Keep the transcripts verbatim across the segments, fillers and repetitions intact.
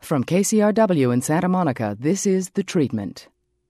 From K C R W in Santa Monica, this is The Treatment.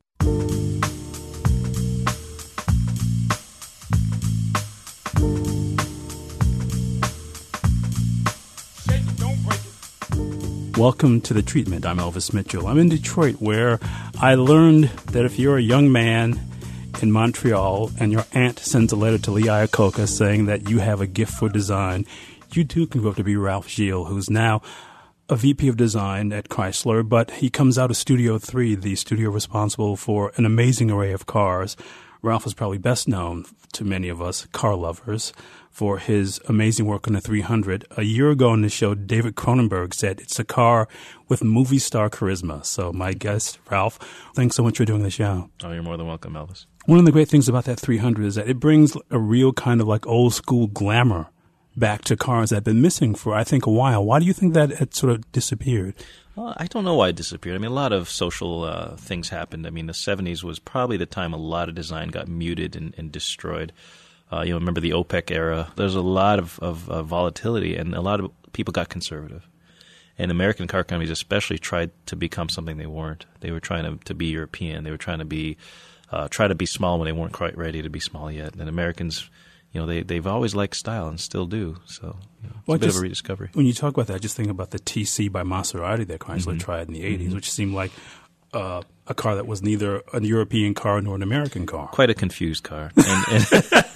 Welcome to The Treatment. I'm Elvis Mitchell. I'm in Detroit, where I learned that if you're a young man in Montreal and your aunt sends a letter to Lee Iacocca saying that you have a gift for design, you too can go up to be Ralph Gilles, who's now a V P of design at Chrysler, but he comes out of Studio three, the studio responsible for an amazing array of cars. Ralph is probably best known to many of us car lovers for his amazing work on the three hundred. A year ago on the show, David Cronenberg said it's a car with movie star charisma. So my guest, Ralph, thanks so much for doing the show. Oh, you're more than welcome, Elvis. One of the great things about that three hundred is that it brings a real kind of like old school glamour back to cars that have been missing for, I think, a while. Why do you think that it sort of disappeared? Well, I don't know why it disappeared. I mean, a lot of social uh, things happened. I mean, the seventies was probably the time a lot of design got muted and, and destroyed. Uh, you know, remember the OPEC era? There's a lot of, of uh, volatility, and a lot of people got conservative. And American car companies especially tried to become something they weren't. They were trying to, to be European. They were trying to be uh, try to be small when they weren't quite ready to be small yet. And Americans, you know, they, they've always liked style and still do. So you know, it's well, a bit just, of a rediscovery. When you talk about that, just think about the T C by Maserati that Chrysler mm-hmm. tried in the eighties, mm-hmm. which seemed like uh, a car that was neither a European car nor an American car. Quite a confused car. And, and,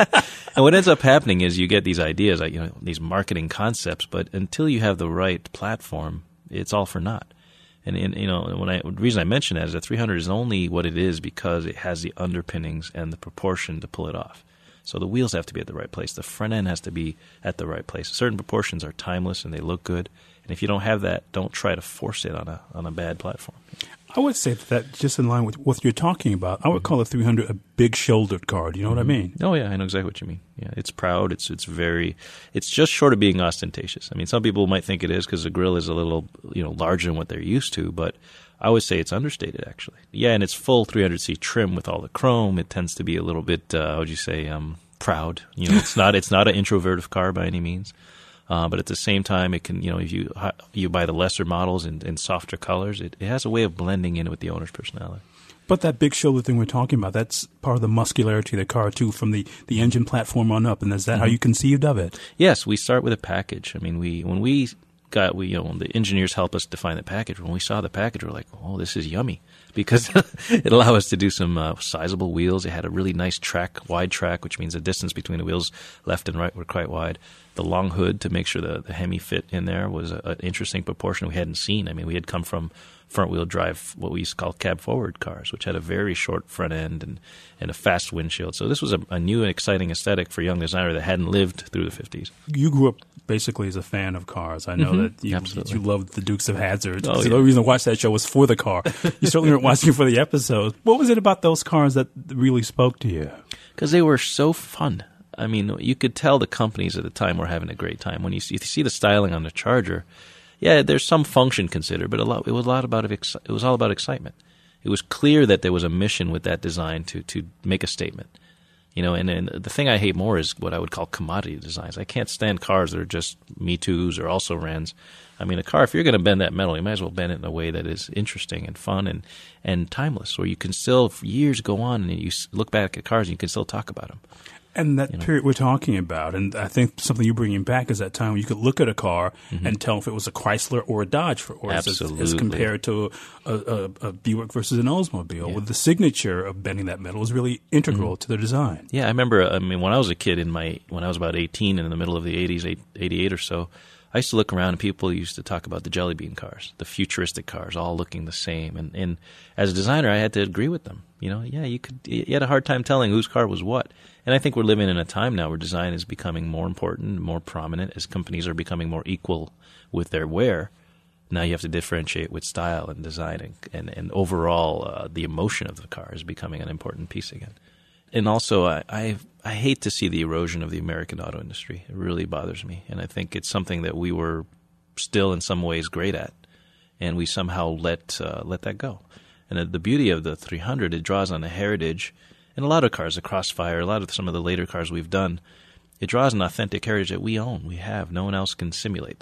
and what ends up happening is you get these ideas, like, you know, these marketing concepts, but until you have the right platform, it's all for naught. And, and you know, when I, the reason I mention that is that three hundred is only what it is because it has the underpinnings and the proportion to pull it off. So the wheels have to be at the right place. The front end has to be at the right place. Certain proportions are timeless and they look good. And if you don't have that, don't try to force it on a on a bad platform. I would say that just in line with what you're talking about, I would call the three hundred a big-shouldered car. Do you know mm-hmm. what I mean? Oh, yeah, I know exactly what you mean. Yeah, it's proud. It's it's very – it's just short of being ostentatious. I mean, some people might think it is because the grille is a little, you know, larger than what they're used to, but I would say it's understated, actually. Yeah, and it's full three hundred C trim with all the chrome. It tends to be a little bit, uh, how would you say, um, proud. You know, it's not it's not an introvertive car by any means. Uh, but at the same time, it can, you know, if you you buy the lesser models in, in softer colors, it, it has a way of blending in with the owner's personality. But that big shoulder thing we're talking about, that's part of the muscularity of the car, too, from the, the engine platform on up. And is that mm-hmm. how you conceived of it? Yes, we start with a package. I mean, we when we got, we you know, the engineers help us define the package. When we saw the package, we're like, oh, this is yummy. Because it allowed us to do some uh, sizable wheels. It had a really nice track, wide track, which means the distance between the wheels left and right were quite wide. The long hood to make sure the, the Hemi fit in there was an interesting proportion we hadn't seen. I mean, we had come from front-wheel drive, what we used to call cab-forward cars, which had a very short front end and, and a fast windshield. So this was a, a new and exciting aesthetic for a young designer that hadn't lived through the fifties. You grew up basically as a fan of cars. I know mm-hmm. that you, Absolutely. you loved the Dukes of Hazzard. Oh, so yeah. The only reason I watched that show was for the car. You certainly weren't watching for the episodes. What was it about those cars that really spoke to you? Because they were so fun. I mean, you could tell the companies at the time were having a great time. When you see, you see the styling on the Charger, yeah, there's some function considered, but a lot, it was a lot about it was all about excitement. It was clear that there was a mission with that design to to make a statement. You know, and, and the thing I hate more is what I would call commodity designs. I can't stand cars that are just Me Too's or also Rans. I mean, a car, if you're going to bend that metal, you might as well bend it in a way that is interesting and fun and, and timeless, where you can still, for years, go on and you look back at cars and you can still talk about them. And that you know? period we're talking about, and I think something you're bringing back is that time when you could look at a car mm-hmm. and tell if it was a Chrysler or a Dodge, for, or as, as compared to a, a, a Buick versus an Oldsmobile. Yeah. With the signature of bending that metal was really integral mm-hmm. to the design. Yeah, I remember. I mean, when I was a kid, in my when I was about eighteen, and in the middle of the eighties, eighty-eight or so, I used to look around and people used to talk about the Jelly Bean cars, the futuristic cars, all looking the same. And, and as a designer, I had to agree with them. You know, yeah, you could. You had a hard time telling whose car was what. And I think we're living in a time now where design is becoming more important, more prominent, as companies are becoming more equal with their wear. Now you have to differentiate with style and design, and, and, and overall uh, the emotion of the car is becoming an important piece again. And also, I, I I hate to see the erosion of the American auto industry. It really bothers me. And I think it's something that we were still in some ways great at, and we somehow let uh, let that go. And the beauty of the three hundred, it draws on the heritage. And a lot of cars, the Crossfire, a lot of some of the later cars we've done, it draws an authentic heritage that we own, we have. No one else can simulate that.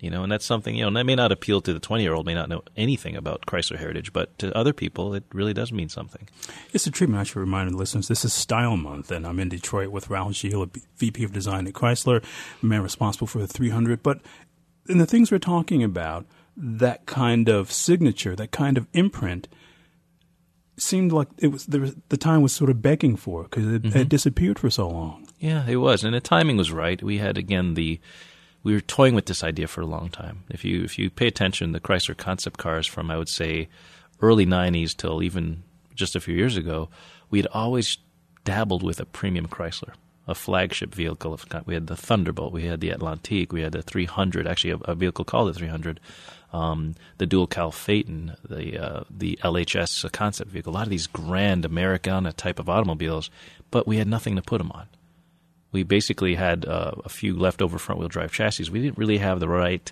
You know, and that's something, you know, that may not appeal to the twenty-year-old, may not know anything about Chrysler heritage, but to other people, it really does mean something. It's a treatment. I should remind the listeners, this is Style Month, and I'm in Detroit with Ralph Gilles, V P of Design at Chrysler, man responsible for the three hundred. But in the things we're talking about, that kind of signature, that kind of imprint, seemed like it was, there was the time was sort of begging for it because it mm-hmm. had disappeared for so long. Yeah, it was, and the timing was right. We had, again, the we were toying with this idea for a long time. If you if you pay attention, the Chrysler concept cars from, I would say, early nineties till even just a few years ago, we had always dabbled with a premium Chrysler, a flagship vehicle. We had the Thunderbolt, we had the Atlantique, we had the three hundred, actually a, a vehicle called the three hundred, um, the Dual Cal Phaeton, the uh, the L H S concept vehicle, a lot of these grand Americana type of automobiles, but we had nothing to put them on. We basically had uh, a few leftover front-wheel drive chassis. We didn't really have the right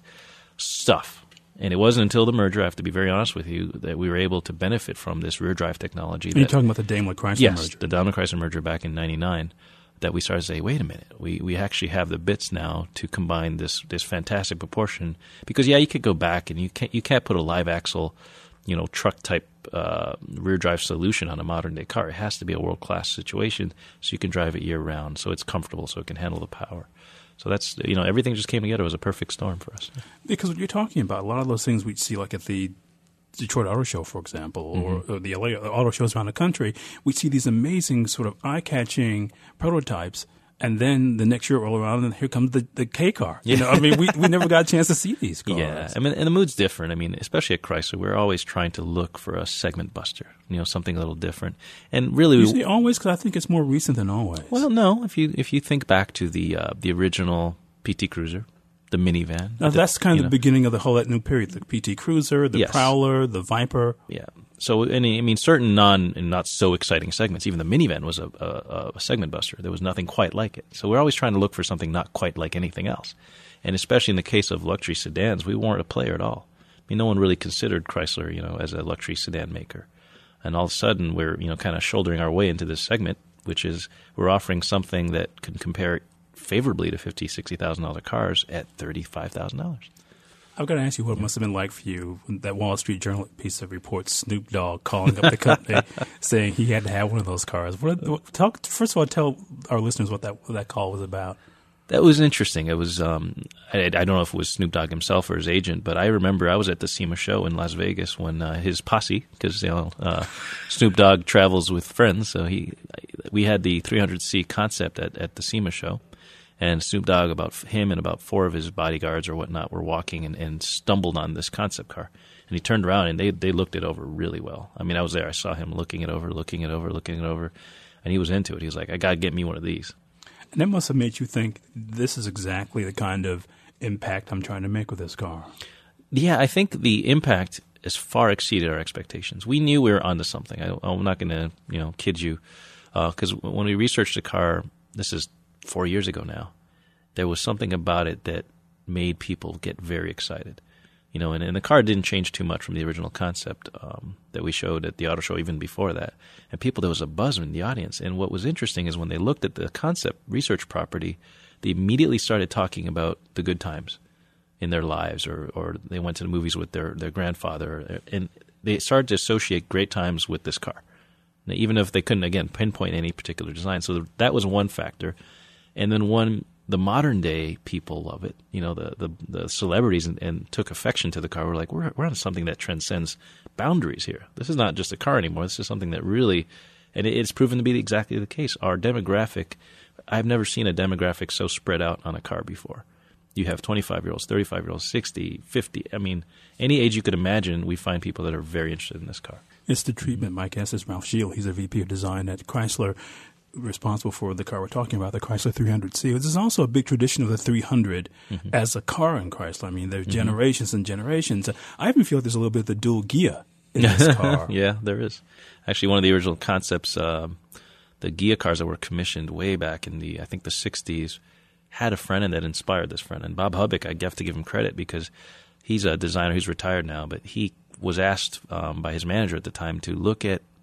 stuff. And it wasn't until the merger, I have to be very honest with you, that we were able to benefit from this rear drive technology. You're talking about the Daimler-Chrysler yes, merger. Yes, the Daimler-Chrysler merger back in ninety-nine, that we started to say, wait a minute, we, we actually have the bits now to combine this this fantastic proportion. Because, yeah, you could go back and you can't, you can't put a live axle, you know, truck-type uh, rear drive solution on a modern-day car. It has to be a world-class situation so you can drive it year-round, so it's comfortable, so it can handle the power. So that's, you know, everything just came together. It was a perfect storm for us. Because what you're talking about, a lot of those things we see like at the Detroit Auto Show, for example, mm-hmm. or, or the L A auto shows around the country, we see these amazing sort of eye-catching prototypes, and then the next year roll around and here comes the, the K car. You know, I mean, we, we never got a chance to see these cars. Yeah, I mean, and the mood's different. I mean, especially at Chrysler, we're always trying to look for a segment buster, you know, something a little different. And really, you we, say always, because I think it's more recent than always. Well, no, if you if you think back to the uh, the original P T Cruiser, the minivan. Now, the, that's kind of the know. beginning of the whole that new period. The P T Cruiser, the yes. Prowler, the Viper. Yeah. So, and, I mean, certain non and not so exciting segments. Even the minivan was a, a, a segment buster. There was nothing quite like it. So we're always trying to look for something not quite like anything else. And especially in the case of luxury sedans, we weren't a player at all. I mean, no one really considered Chrysler, you know, as a luxury sedan maker. And all of a sudden, we're, you know, kind of shouldering our way into this segment, which is we're offering something that can compare favorably to fifty thousand dollars, sixty thousand dollars cars at thirty-five thousand dollars. I've got to ask you what it must have been like for you, that Wall Street Journal piece of reports, Snoop Dogg calling up the company saying he had to have one of those cars. What, what, talk, first of all, tell our listeners what that what that call was about. That was interesting. It was um, I, I don't know if it was Snoop Dogg himself or his agent, but I remember I was at the SEMA show in Las Vegas when uh, his posse, because you know uh, Snoop Dogg travels with friends, so he we had the three hundred C concept at, at the SEMA show. And Snoop Dogg, about him and about four of his bodyguards or whatnot, were walking and, and stumbled on this concept car. And he turned around and they, they looked it over really well. I mean, I was there. I saw him looking it over, looking it over, looking it over. And he was into it. He was like, I got to get me one of these. And that must have made you think, this is exactly the kind of impact I'm trying to make with this car. Yeah, I think the impact has far exceeded our expectations. We knew we were onto something. I, I'm not going to, you know, kid you. Because uh, when we researched the car, this is four years ago now, there was something about it that made people get very excited. You know, and, and the car didn't change too much from the original concept um, that we showed at the auto show even before that. And people, there was a buzz in the audience. And what was interesting is when they looked at the concept research property, they immediately started talking about the good times in their lives, or, or they went to the movies with their, their grandfather. And they started to associate great times with this car, now, even if they couldn't, again, pinpoint any particular design. So that was one factor. And then one, the modern day people love it. You know, the the, the celebrities and, and took affection to the car. We're like, we're we're on something that transcends boundaries here. This is not just a car anymore. This is something that really, and it, it's proven to be exactly the case. Our demographic, I've never seen a demographic so spread out on a car before. You have twenty-five-year-olds, thirty-five-year-olds, sixty, fifty. I mean, any age you could imagine, we find people that are very interested in this car. It's the treatment. My guest is Ralph Gilles. He's a V P of Design at Chrysler, responsible for the car we're talking about, the Chrysler three hundred C. This is also a big tradition of the three hundred mm-hmm. as a car in Chrysler. I mean, there's mm-hmm. generations and generations. I even feel like there's a little bit of the dual gear in this car. Yeah, there is. Actually, one of the original concepts, uh, the Ghia cars that were commissioned way back in the, I think, the sixties, had a friend in that inspired this friend. And Bob Hubbock, I have to give him credit because he's a designer. He's retired now, but he was asked um, by his manager at the time to look at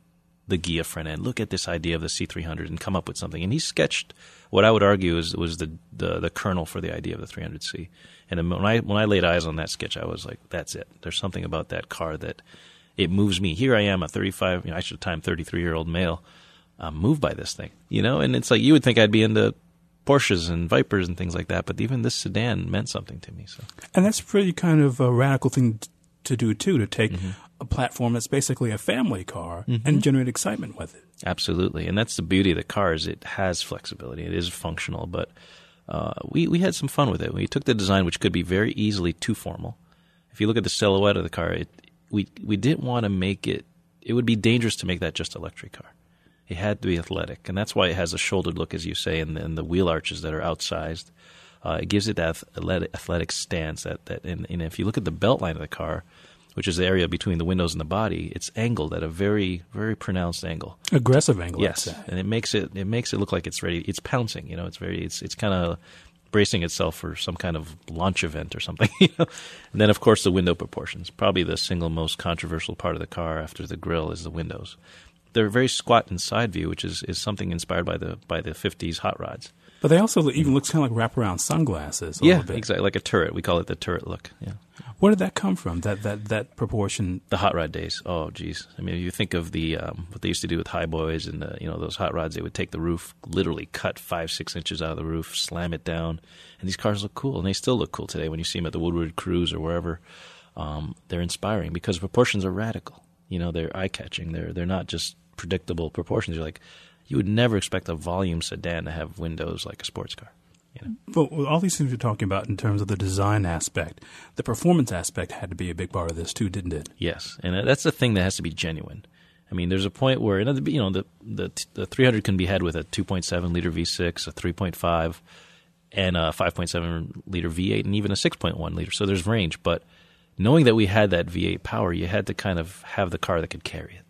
the Ghia front end. Look at this idea of the C three hundred and come up with something. And he sketched what I would argue is was the, the the kernel for the idea of the three hundred C. And when I when I laid eyes on that sketch, I was like, that's it. There's something about that car that it moves me. Here I am, a thirty-five, you know, I should time thirty-three-year-old male, I'm moved by this thing, you know. And it's like you would think I'd be into Porsches and Vipers and things like that, but even this sedan meant something to me. So, and that's a pretty kind of a radical thing to do too, to take mm-hmm. a platform that's basically a family car mm-hmm. and generate excitement with it. Absolutely, and that's the beauty of the car is it has flexibility. It is functional, but uh, we we had some fun with it. We took the design, which could be very easily too formal. If you look at the silhouette of the car, it, we we didn't want to make it. It would be dangerous to make that just a luxury car. It had to be athletic, and that's why it has a shouldered look, as you say, and, and the wheel arches that are outsized. Uh, it gives it that athletic, athletic stance. That that, and, and if you look at the belt line of the car, which is the area between the windows and the body, it's angled at a very, very pronounced angle. Aggressive angle. Yes, and it makes it it makes it look like it's ready. It's pouncing. You know, it's very it's it's kind of bracing itself for some kind of launch event or something. You know? And then, of course, the window proportions. Probably the single most controversial part of the car after the grille is the windows. They're very squat in side view, which is, is something inspired by the by the fifties hot rods. But they also even look kind of like wraparound sunglasses. A Yeah, little bit. exactly, like a turret. We call it the turret look. Yeah. Where did that come from? That that that proportion. The hot rod days. Oh, geez. I mean, if you think of the um, what they used to do with high boys and the, you know, those hot rods, they would take the roof, literally cut five six inches out of the roof, slam it down, and these cars look cool, and they still look cool today when you see them at the Woodward Cruise or wherever. Um, they're inspiring because proportions are radical. You know, they're eye catching. They're they're not just predictable proportions. You're like, you would never expect a volume sedan to have windows like a sports car. You know? But with all these things you're talking about in terms of the design aspect, the performance aspect had to be a big part of this too, didn't it? Yes, and that's the thing that has to be genuine. I mean, there's a point where, you know, the the, the three hundred can be had with a two point seven liter V six, a three point five, and a five point seven liter V eight, and even a six point one liter. So there's range, but knowing that we had that V eight power, you had to kind of have the car that could carry it.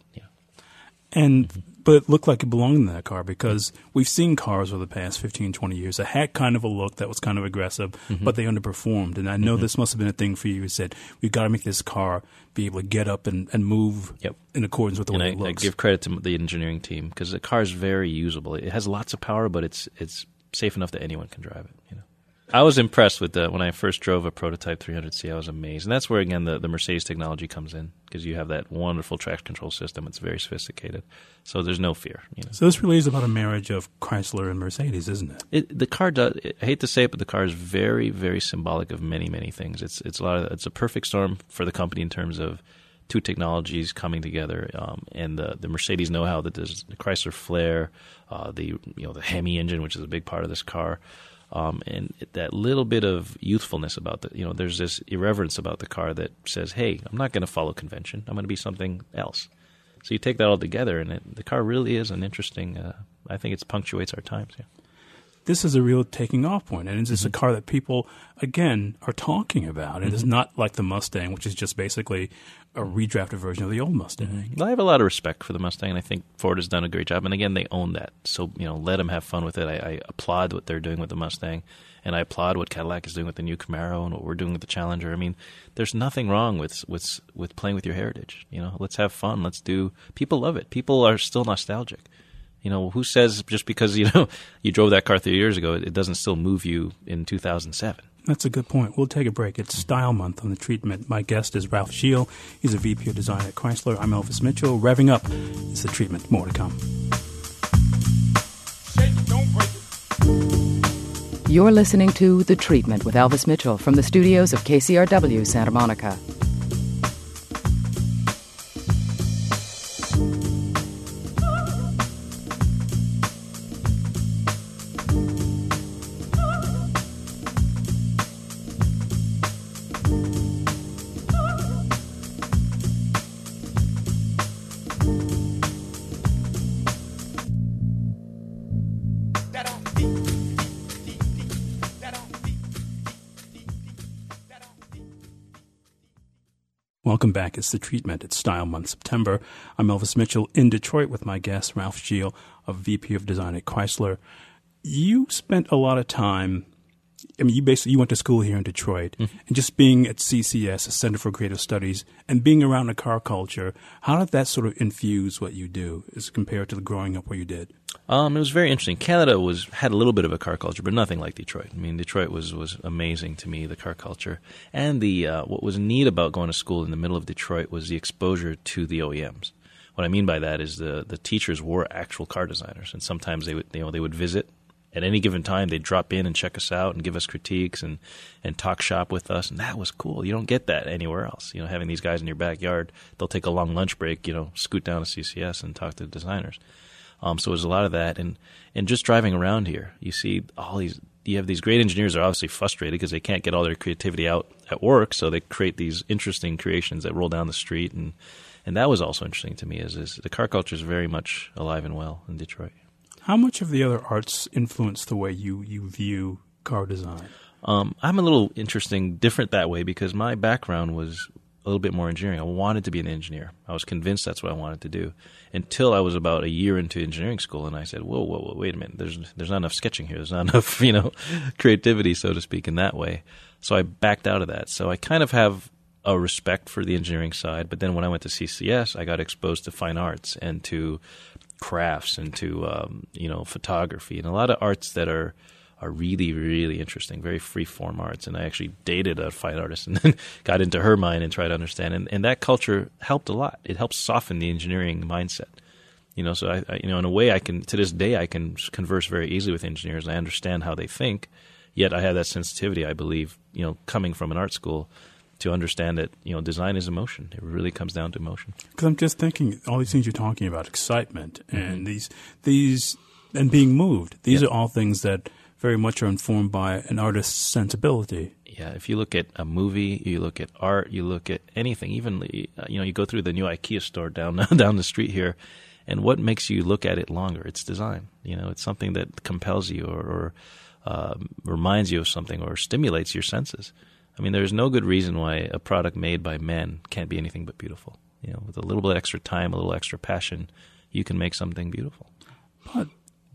And but it looked like it belonged in that car because we've seen cars over the past fifteen, twenty years that had kind of a look that was kind of aggressive, mm-hmm. but they underperformed. And I know mm-hmm. this must have been a thing for you. You said, we've got to make this car be able to get up and, and move yep. in accordance with the and way I, it looks. I give credit to the engineering team because the car is very usable. It has lots of power, but it's it's safe enough that anyone can drive it. You know, I was impressed with the when I first drove a prototype three hundred C. I was amazed, and that's where again the, the Mercedes technology comes in because you have that wonderful traction control system. It's very sophisticated, so there's no fear. You know? So this really is about a marriage of Chrysler and Mercedes, isn't it? It the car does. I hate to say it, but the car is very, very symbolic of many, many things. It's it's a lot. Of, it's a perfect storm for the company in terms of two technologies coming together, um, and the the Mercedes know-how that there's the Chrysler Flair, uh, the you know the Hemi engine, which is a big part of this car. Um, and that little bit of youthfulness about the, you know, there's this irreverence about the car that says, hey, I'm not going to follow convention. I'm going to be something else. So you take that all together, and it, the car really is an interesting, uh, I think it punctuates our times. Yeah. This is a real taking off point, and it's just mm-hmm. a car that people, again, are talking about. It mm-hmm. is not like the Mustang, which is just basically a redrafted version of the old Mustang. Mm-hmm. I have a lot of respect for the Mustang, and I think Ford has done a great job. And again, they own that. So, you know, let them have fun with it. I, I applaud what they're doing with the Mustang, and I applaud what Cadillac is doing with the new Camaro and what we're doing with the Challenger. I mean, there's nothing wrong with with with playing with your heritage. You know, let's have fun. Let's do. People love it. People are still nostalgic. You know, who says just because, you know, you drove that car three years ago, it doesn't still move you in two thousand seven? That's a good point. We'll take a break. It's Style Month on The Treatment. My guest is Ralph Gilles. He's a V P of Design at Chrysler. I'm Elvis Mitchell. Revving up is The Treatment. More to come. You're listening to The Treatment with Elvis Mitchell from the studios of K C R W Santa Monica. Welcome back. It's The Treatment. It's Style Month, September. I'm Elvis Mitchell in Detroit with my guest, Ralph Gilles, a V P of Design at Chrysler. You spent a lot of time I mean, you basically you went to school here in Detroit, mm-hmm. and just being at C C S, the Center for Creative Studies, and being around the car culture, how did that sort of infuse what you do as compared to the growing up where you did? Um, it was very interesting. Canada was had a little bit of a car culture, but nothing like Detroit. I mean, Detroit was, was amazing to me, the car culture. And the uh, what was neat about going to school in the middle of Detroit was the exposure to the O E Ms. What I mean by that is the, the teachers were actual car designers, and sometimes they would you know they would visit. At any given time, they'd drop in and check us out and give us critiques and, and talk shop with us, and that was cool. You don't get that anywhere else. You know, having these guys in your backyard, they'll take a long lunch break, you know, scoot down to C C S and talk to the designers. Um, so there's a lot of that, and and just driving around here, you see all these. You have these great engineers that are obviously frustrated because they can't get all their creativity out at work, so they create these interesting creations that roll down the street, and and that was also interesting to me. Is is the car culture is very much alive and well in Detroit. How much of the other arts influence the way you, you view car design? Um, I'm a little interesting, different that way because my background was a little bit more engineering. I wanted to be an engineer. I was convinced that's what I wanted to do until I was about a year into engineering school, and I said, whoa, whoa, whoa, wait a minute. There's there's not enough sketching here. There's not enough, you know, creativity, so to speak, in that way. So I backed out of that. So I kind of have a respect for the engineering side, but then when I went to C C S, I got exposed to fine arts and to crafts and to um, you know photography and a lot of arts that are are really really interesting, very free form arts. And I actually dated a fine artist and then got into her mind and tried to understand. And, and that culture helped a lot. It helps soften the engineering mindset. You know, so I, I you know in a way I can to this day I can converse very easily with engineers. I understand how they think. Yet I have that sensitivity. I believe you know coming from an art school, to understand that, you know, design is emotion. It really comes down to emotion. Because I'm just thinking, all these things you're talking about, excitement and mm-hmm. these, these, and being moved. These yeah. are all things that very much are informed by an artist's sensibility. Yeah, if you look at a movie, you look at art, you look at anything, even, you know, you go through the new IKEA store down down the street here, and what makes you look at it longer? It's design. You know, it's something that compels you or, or uh, reminds you of something or stimulates your senses. I mean, there's no good reason why a product made by men can't be anything but beautiful. You know, with a little bit extra time, a little extra passion, you can make something beautiful. But,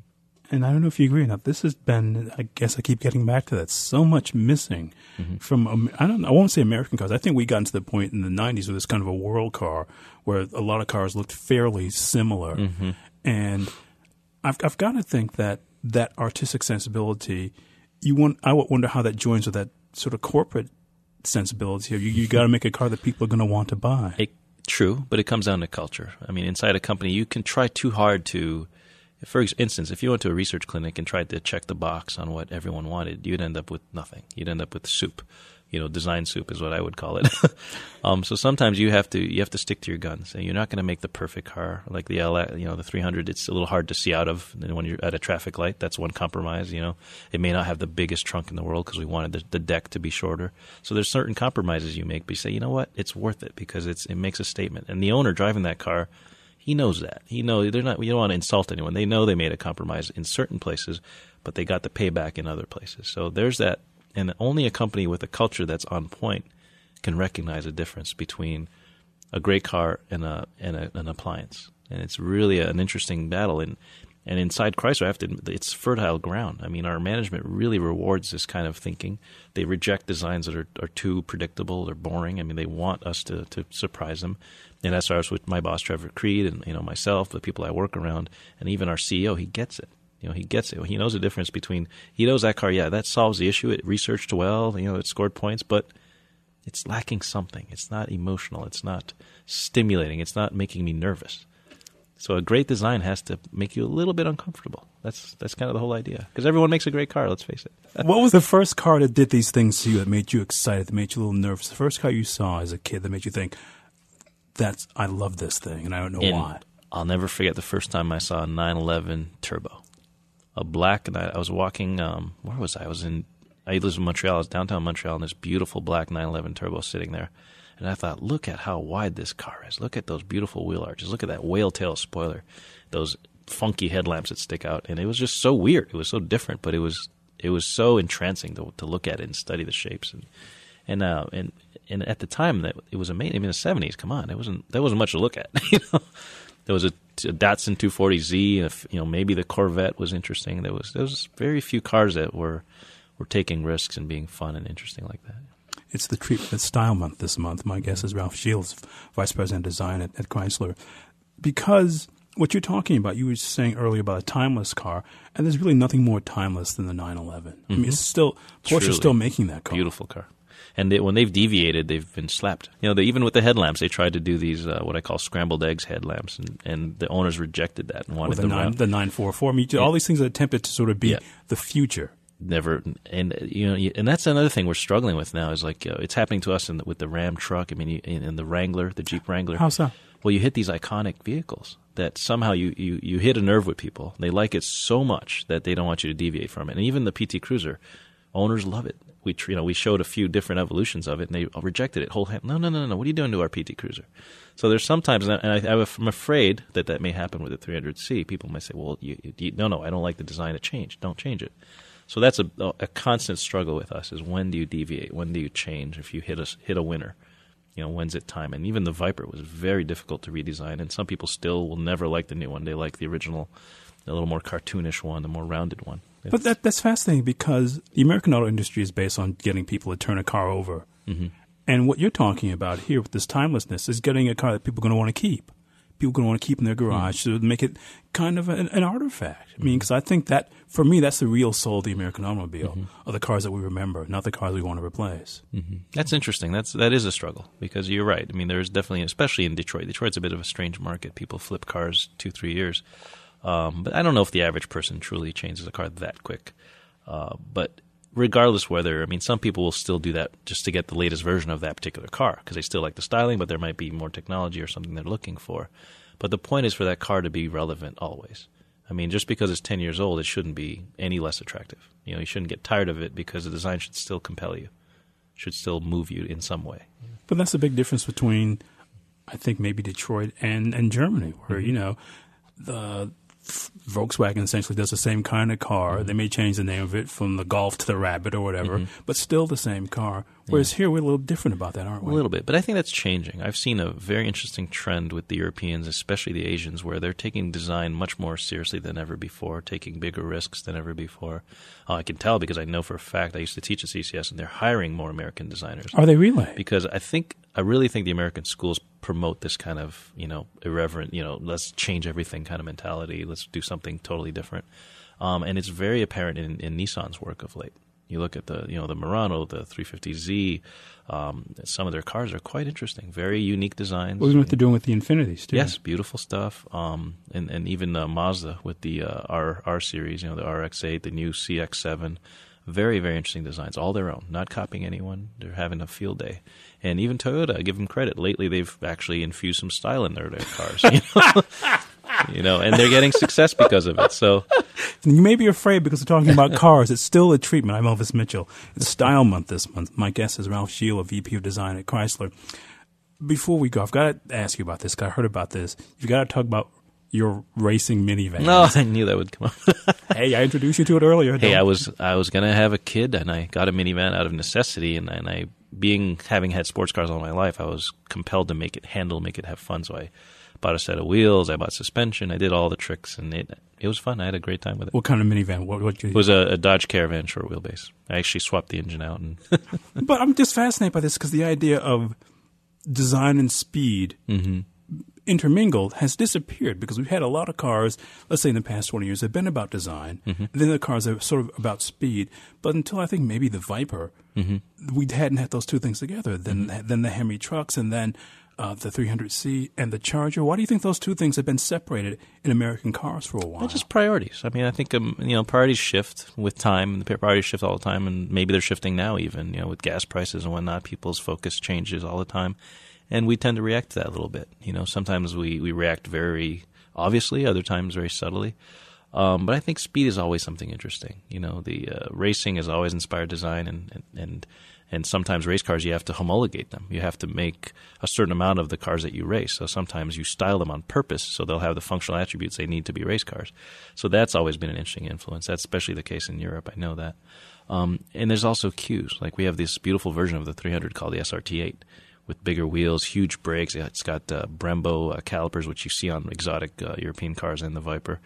and I don't know if you agree or not, this has been, I guess I keep getting back to that, so much missing mm-hmm. from, I don't I won't say American cars. I think we got to the point in the nineties where there's kind of a world car where a lot of cars looked fairly similar. Mm-hmm. And I've, I've got to think that that artistic sensibility, you want, I would wonder how that joins with that sort of corporate sensibility. You you got to make a car that people are going to want to buy. It, true, but it comes down to culture. I mean, inside a company, you can try too hard to, for instance, if you went to a research clinic and tried to check the box on what everyone wanted, you'd end up with nothing. You'd end up with soup. You know, design soup is what I would call it. um, so sometimes you have to you have to stick to your guns. And you're not going to make the perfect car like the L, you know, the three hundred. It's a little hard to see out of when you're at a traffic light. That's one compromise. You know, it may not have the biggest trunk in the world because we wanted the, the deck to be shorter. So there's certain compromises you make, but you say, you know what, it's worth it because it's it makes a statement. And the owner driving that car, he knows that. He knows they're not. You don't want to insult anyone. They know they made a compromise in certain places, but they got the payback in other places. So there's that. And only a company with a culture that's on point can recognize a difference between a great car and a and a, an appliance. And it's really an interesting battle. And and inside Chrysler, I have to admit, it's fertile ground. I mean, our management really rewards this kind of thinking. They reject designs that are, are too predictable or boring. I mean, they want us to, to surprise them. And that starts with my boss, Trevor Creed, and you know myself, the people I work around, and even our C E O. He gets it. You know, he gets it. He knows the difference between, he knows that car, yeah, that solves the issue. It researched well, you know, it scored points, but it's lacking something. It's not emotional. It's not stimulating. It's not making me nervous. So a great design has to make you a little bit uncomfortable. That's that's kind of the whole idea. Because everyone makes a great car, let's face it. What was the first car that did these things to you, that made you excited, that made you a little nervous? The first car you saw as a kid that made you think, "That's I love this thing, and I don't know and why." I'll never forget the first time I saw a nine eleven Turbo. A black, and I, I was walking, um, where was I? I was in, I lived in Montreal, I was downtown Montreal, and this beautiful black nine eleven Turbo sitting there. And I thought, look at how wide this car is. Look at those beautiful wheel arches. Look at that whale tail spoiler. Those funky headlamps that stick out. And it was just so weird. It was so different, but it was it was so entrancing to to look at it and study the shapes. And and uh, and, and at the time, that it was amazing. I mean, in the seventies, come on, it wasn't there wasn't much to look at, you know. There was a, a Datsun two forty Z. If, you know, maybe the Corvette was interesting. There was there was very few cars that were we're taking risks and being fun and interesting like that. It's the Treatment Style Month this month. My guest is Ralph Shields, Vice President of Design at, at Chrysler. Because what you're talking about, you were saying earlier about a timeless car, and there's really nothing more timeless than the nine eleven. Mm-hmm. I mean, it's still, Porsche's Truly. still making that car. Beautiful car. And they, when they've deviated, they've been slapped. You know, they, even with the headlamps, they tried to do these uh, what I call scrambled eggs headlamps, and, and the owners rejected that and wanted the them nine, round. the nine forty-four. I mean, Yeah. all these things are attempted to sort of be Yeah. the future. Never, and you know, and that's another thing we're struggling with now. Is like uh, it's happening to us in the, with the Ram truck. I mean, you, in, in the Wrangler, the Jeep Wrangler. How's that? Well, you hit these iconic vehicles that somehow you, you, you hit a nerve with people. They like it so much that they don't want you to deviate from it. And even the P T Cruiser, owners love it. We you know we showed a few different evolutions of it, and they rejected it wholeheartedly. No, no, no, no. What are you doing to our P T Cruiser? So there's sometimes, and I, I'm afraid that that may happen with the three hundred C. People might say, well, you, you, no, no, I don't like the design to change. Don't change it. So that's a, a constant struggle with us: is when do you deviate? When do you change? If you hit a hit a winner, you know, when's it time? And even the Viper was very difficult to redesign, and some people still will never like the new one. They like the original, a little more cartoonish one, the more rounded one. It's, But that that's fascinating because the American auto industry is based on getting people to turn a car over. Mm-hmm. And what you're talking about here with this timelessness is getting a car that people are going to want to keep. People are going to want to keep in their garage mm-hmm. to make it kind of an, an artifact. I mean, because I think that, for me, that's the real soul of the American automobile, mm-hmm. are the cars that we remember, not the cars we want to replace. Mm-hmm. That's interesting. That's that is a struggle because you're right. I mean, there's definitely, especially in Detroit. Detroit's a bit of a strange market. People flip cars two, three years. Um, but I don't know if the average person truly changes a car that quick. Uh, but regardless whether, I mean, some people will still do that just to get the latest version of that particular car because they still like the styling, but there might be more technology or something they're looking for. But the point is for that car to be relevant always. I mean, just because it's ten years old, it shouldn't be any less attractive. You know, you shouldn't get tired of it because the design should still compel you, should still move you in some way. But that's the big difference between, I think, maybe Detroit and, and Germany, where, mm-hmm. you know, the Volkswagen essentially does the same kind of car. Mm-hmm. They may change the name of it from the Golf to the Rabbit or whatever, mm-hmm. but still the same car. Whereas yeah. here we're a little different about that, aren't we? A little bit, but I think that's changing. I've seen a very interesting trend with the Europeans, especially the Asians, where they're taking design much more seriously than ever before, taking bigger risks than ever before. Uh, I can tell because I know for a fact I used to teach at C C S, and they're hiring more American designers. Are they really? Because I think I really think the American schools promote this kind of, you know, irreverent, you know, let's change everything kind of mentality. Let's do something totally different. Um, and it's very apparent in, in Nissan's work of late. You look at the, you know, the Murano, the three fifty Z, um, some of their cars are quite interesting. Very unique designs. Well, even what they're doing with the Infinities, too. Yes, beautiful stuff. Um, and, and even uh, Mazda with the uh, R, R series, you know, the R X eight, the new C X seven. Very, very interesting designs, all their own, not copying anyone. They're having a field day. And even Toyota, I give them credit. Lately, they've actually infused some style in their, their cars. You know? You know, and they're getting success because of it. So you may be afraid because we're talking about cars. It's still a treatment. I'm Elvis Mitchell. It's Style Month this month. My guest is Ralph Shields, V P of Design at Chrysler. Before we go, I've got to ask you about this because I heard about this. You've got to talk about your racing minivan. No, I knew that would come up. Hey, I introduced you to it earlier. Hey, I was I was going to have a kid, and I got a minivan out of necessity, and, and I, being having had sports cars all my life, I was compelled to make it handle, make it have fun. So I bought a set of wheels, I bought suspension, I did all the tricks, and it it was fun. I had a great time with it. What kind of minivan? What, what you... It was a, a Dodge Caravan short wheelbase. I actually swapped the engine out. And But I'm just fascinated by this because the idea of design and speed mm-hmm. intermingled has disappeared because we've had a lot of cars, let's say in the past twenty years, that have been about design. Mm-hmm. And then the cars are sort of about speed. But until I think maybe the Viper, mm-hmm. we hadn't had those two things together. Then, mm-hmm. then the Hemi trucks and then uh, the three hundred C and the Charger. Why do you think those two things have been separated in American cars for a while? Well, just priorities. I mean, I think um, you know priorities shift with time. The priorities shift all the time, and maybe they're shifting now even. You know, with gas prices and whatnot, people's focus changes all the time. And we tend to react to that a little bit. You know, sometimes we, we react very obviously, other times very subtly. Um, but I think speed is always something interesting. You know, the uh, racing has always inspired design, and, and, and and sometimes race cars, you have to homologate them. You have to make a certain amount of the cars that you race. So sometimes you style them on purpose so they'll have the functional attributes they need to be race cars. So that's always been an interesting influence. That's especially the case in Europe. I know that. Um, and there's also cues. Like we have this beautiful version of the three hundred called the S R T eight. With bigger wheels, huge brakes. It's got uh, Brembo uh, calipers, which you see on exotic uh, European cars and the Viper.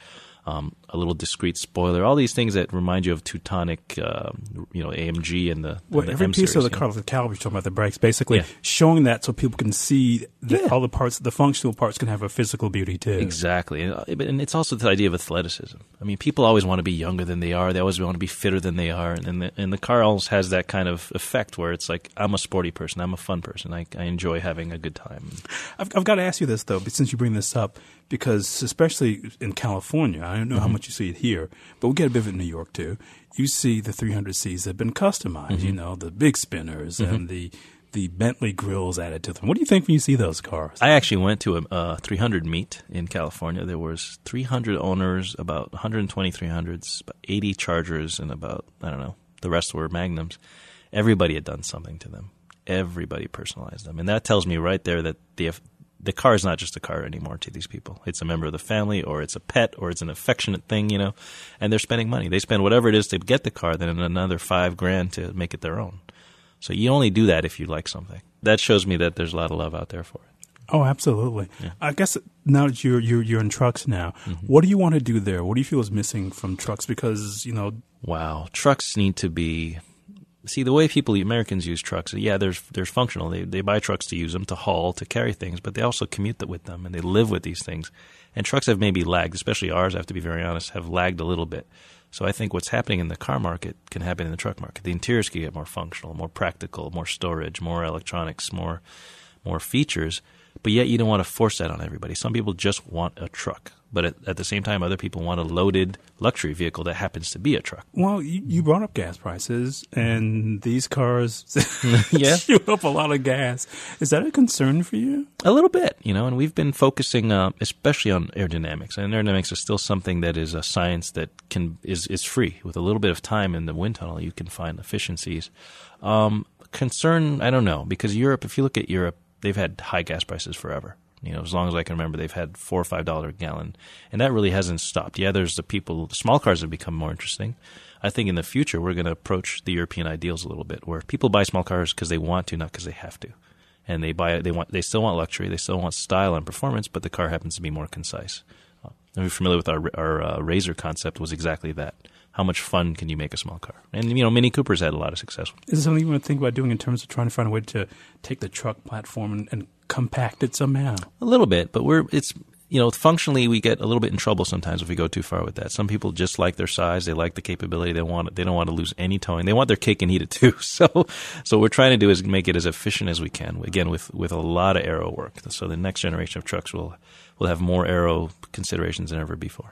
um, a little discreet spoiler, all these things that remind you of Teutonic, uh, you know, A M G and the, well, and the every M piece series, of the you car, know? the caliber you're talking about, the brakes, basically Yeah. showing that so people can see that Yeah. all the parts, the functional parts can have a physical beauty too. Exactly. And, uh, and it's also the idea of athleticism. I mean, people always want to be younger than they are. They always want to be fitter than they are. And the, and the car always has that kind of effect where it's like, I'm a sporty person. I'm a fun person. I, I enjoy having a good time. I've, I've got to ask you this, though, since you bring this up, because especially in California, I don't know mm-hmm. how much you see it here, but we get a bit of it in New York, too. You see the three hundred Cs that have been customized, mm-hmm. you know, the big spinners mm-hmm. and the the Bentley grills added to them. What do you think when you see those cars? I actually went to a uh, three hundred meet in California. There was three hundred owners, about one hundred twenty three hundreds, about eighty Chargers, and about, I don't know, the rest were Magnums. Everybody had done something to them. Everybody personalized them. And that tells me right there that the the car is not just a car anymore to these people. It's a member of the family, or it's a pet, or it's an affectionate thing, you know, and they're spending money. They spend whatever it is to get the car, then another five grand to make it their own. So you only do that if you like something. That shows me that there's a lot of love out there for it. Oh, absolutely. Yeah. I guess now that you're, you're, you're in trucks now, mm-hmm. what do you want to do there? What do you feel is missing from trucks? Because, you know. Wow. Trucks need to be. See, the way people, Americans use trucks, yeah, there's there's functional. They they buy trucks to use them, to haul, to carry things, but they also commute with them, and they live with these things. And trucks have maybe lagged, especially ours, I have to be very honest, have lagged a little bit. So I think what's happening in the car market can happen in the truck market. The interiors can get more functional, more practical, more storage, more electronics, more more features, but yet you don't want to force that on everybody. Some people just want a truck. But at, at the same time, other people want a loaded luxury vehicle that happens to be a truck. Well, you, you brought up gas prices, and these cars yeah. chew up a lot of gas. Is that a concern for you? A little bit, you know, and we've been focusing uh, especially on aerodynamics. And aerodynamics is still something that is a science that can is, is free. With a little bit of time in the wind tunnel, you can find efficiencies. Um, concern, I don't know, because Europe, if you look at Europe, they've had high gas prices forever. You know, as long as I can remember, they've had four or five dollar a gallon, and that really hasn't stopped. Yeah, there's the people. The small cars have become more interesting. I think in the future we're going to approach the European ideals a little bit, where people buy small cars because they want to, not because they have to, and they buy. They want. They still want luxury. They still want style and performance, but the car happens to be more concise. Uh, if you're familiar with our our uh, Razor concept, was exactly that. How much fun can you make a small car? And, you know, Mini Cooper's had a lot of success. Is it something you want to think about doing in terms of trying to find a way to take the truck platform and, and compact it somehow? A little bit, but we're it's you know, functionally we get a little bit in trouble sometimes if we go too far with that. Some people just like their size, they like the capability, they want they don't want to lose any towing. They want their cake and eat it too. So so what we're trying to do is make it as efficient as we can. Again, with, with a lot of aero work. So the next generation of trucks will will have more aero considerations than ever before.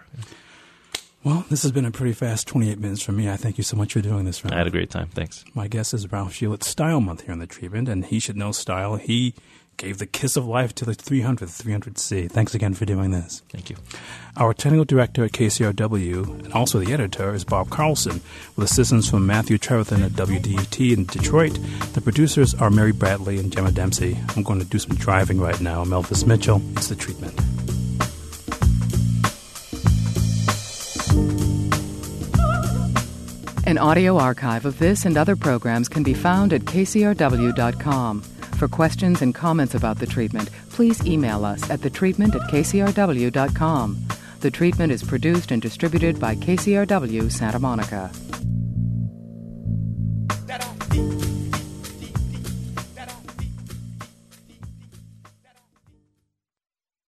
Well, this has been a pretty fast twenty-eight minutes for me. I thank you so much for doing this, Ralph. I had a great time. Thanks. My guest is Ralph Scheele. It's Style Month here on The Treatment, and he should know style. He gave the kiss of life to the three hundred, three hundred C. Thanks again for doing this. Thank you. Our technical director at K C R W, and also the editor, is Bob Carlson, with assistance from Matthew Trevathan at W D E T in Detroit. The producers are Mary Bradley and Gemma Dempsey. I'm going to do some driving right now. I'm Elvis Mitchell. It's The Treatment. An audio archive of this and other programs can be found at K C R W dot com. For questions and comments about The Treatment, please email us at the treatment at K C R W dot com. The Treatment is produced and distributed by K C R W Santa Monica.